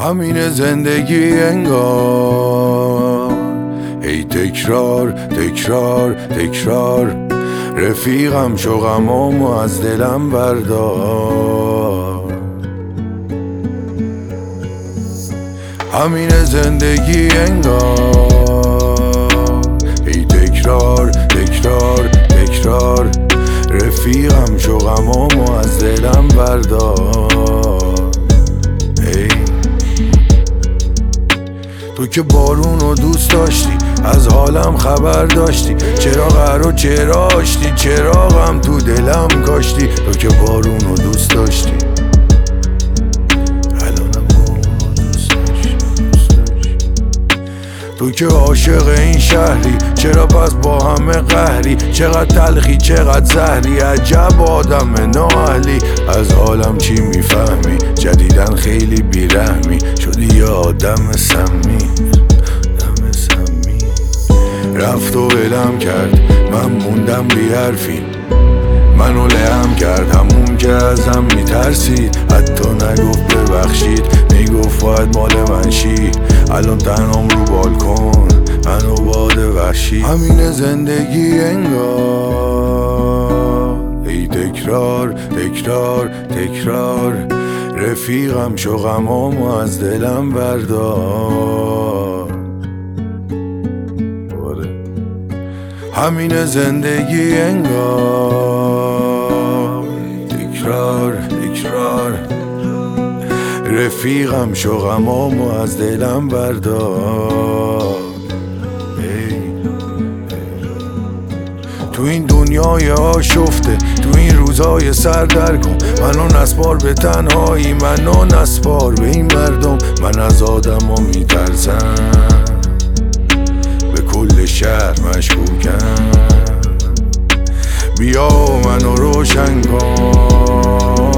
همین زندگی انگار ای تکرار تکرار تکرار، رفیقم شو غمامو از دلم بردار. همین زندگی انگار ای تکرار تکرار تکرار، رفیقم شو غمامو از دلم بردار. ای تو که بارونو دوست داشتی، از حالم خبر داشتی، چرا قهر و چرا آشتی، چرا غم تو دلم کاشتی. تو که بارونو دوست داشتی، الانم بارونو دوست داشتی. تو که عاشق این شهری، چرا پس با همه قهری، چقدر تلخی چقدر زهری، عجب آدم نااهلی. از حالم چی میفهمی، جدیدن خیلی بیرحمی شدی یه آدم سمی. رفت و ولم کرد، من موندم بی حرفی، منو لهم کرد همون که ازم میترسید. حتی نگفت ببخشید، میگفت باید مال من شی. الان تنهام رو بالکن، منو باد وحشی. همین زندگی انگار ای تکرار تکرار تکرار، رفیقم شو غمامو از دلم بردار. همین زندگی انگار تکرار تکرار، رفیقم شو غمامو از دلم بردار. تو این دنیای آشفته، تو این روزای سردرگم، منو نسپار به تنهایی، منو نسپار به این مردم. من از آدم ها میترسم، به کل شهر مشکوکم. بیا منو روشن کن،